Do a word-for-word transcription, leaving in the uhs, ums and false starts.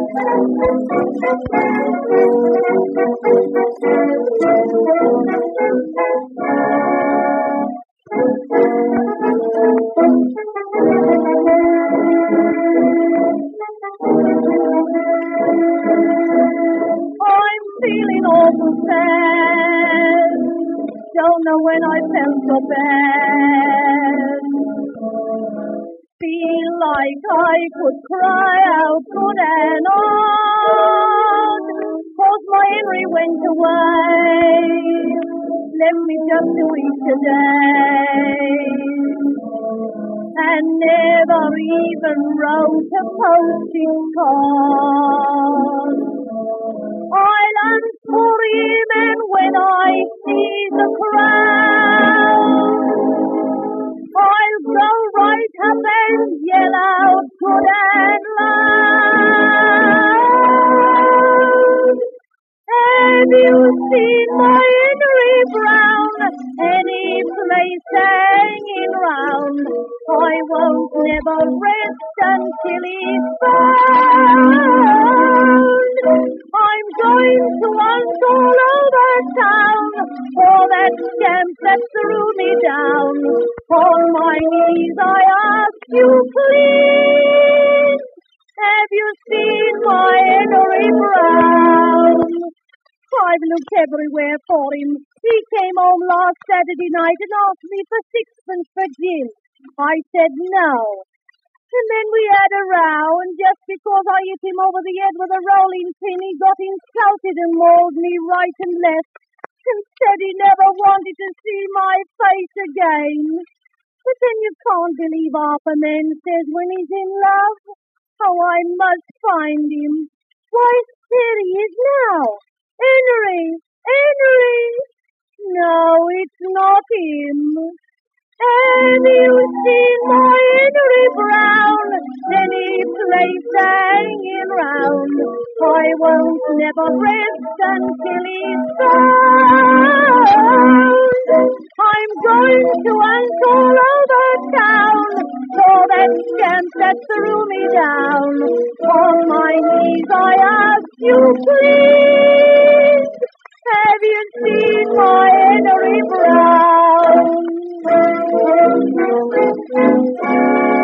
Feeling awful sad, don't know when I felt so bad. Feel like I could cry out good and on, 'cause my Henry went away, left me just to eat today, and never even wrote a postage card. I'll hunt for him, and when I see the crowd, I'll go right up and yell out good and loud. Have you seen my Henry Brown any place hanging round? I won't never rest until he's found. I'm going to hunt all over town for that scamp that threw me down. On my knees I ask you please, have you seen my Henry Brown? I've looked everywhere for him. He came home last Saturday night and asked me for sixpence for gin. I said no. And then we had a row, and just because I hit him over the head with a rolling pin, he got insulted and mauled me right and left, and said he never wanted to see my face again. But then you can't believe half a man says when he's in love. Oh, I must find him. Why, there he is now. Henry! Henry! No, it's not him. Have you seen my Henry Brown any place hanging round? I won't never rest until he's found. I'm going to hunt all over town for that scamp that threw me down. On my knees I ask you please, have you seen my Henry Brown?